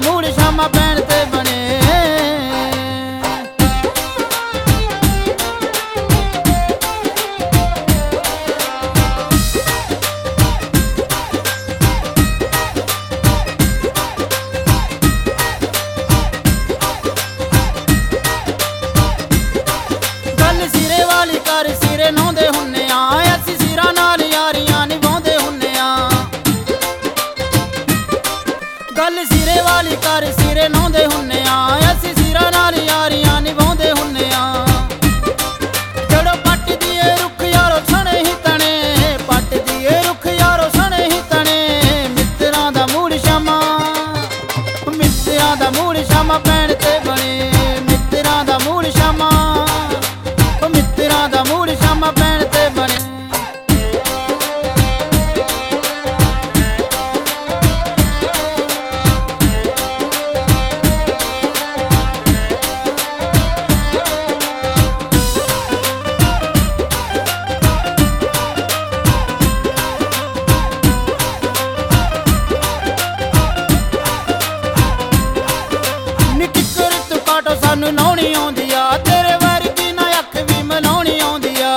Mood शामा पैण ते बने। गल सिरे वाली कर सिरे नौंदे हुन्ने आ, असीं सिरां नाल यारियां निभाउंदे हुन्ने आ। गल सिरे वाली कर सिरे नौंदे हुन्ने आ, असीं सिरां नाल यारियां निभाउंदे हुन्ने आ। जड़ो पट दिए रुख यारो सने ही तने, पट दिए रुख यारो सने ही तने। मित्तरां दा मूड शामा, मित्तरां दा मूड शामा पैण ते बने। मित्तरां दा मूड शामा, मित्तरां दा मूड शामा पैण ते बने। काटो सानू नौनी आउंदी आ, तेरे वर्गी ना अख भी मलाउणी आउंदी आ।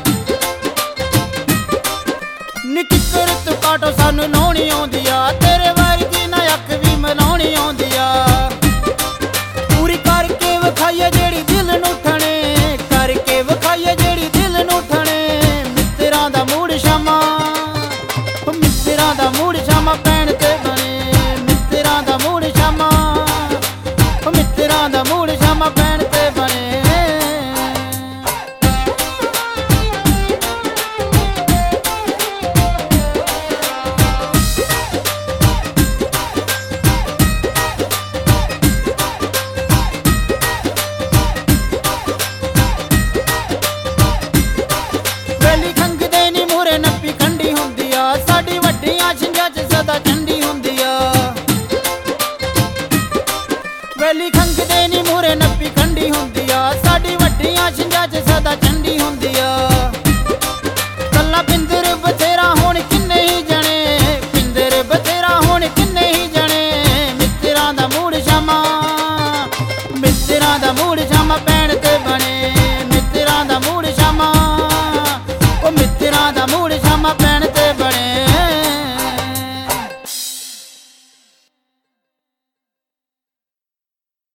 निक्की करत काटो सानू नौनी आउंदी आ, तेरे वर्गी ना अख भी मलाउणी आउंदी आ। पूरी करके विखाइए जेड़ी दिल नूं ठणे, करके विखाइए जेड़ी दिल नूं ठणे। मित्तरां दा मूड शामा, मित्तरां दा मूड शामा पैण ते बने। मित्तरां दा मूड शामा, मित्तरां दा मूड शामा पैण ते बने। वेली खंघदे नी मूहरे नप्पी खंडी हुंदी आ, साडी वड्डियां छिंजां च सदा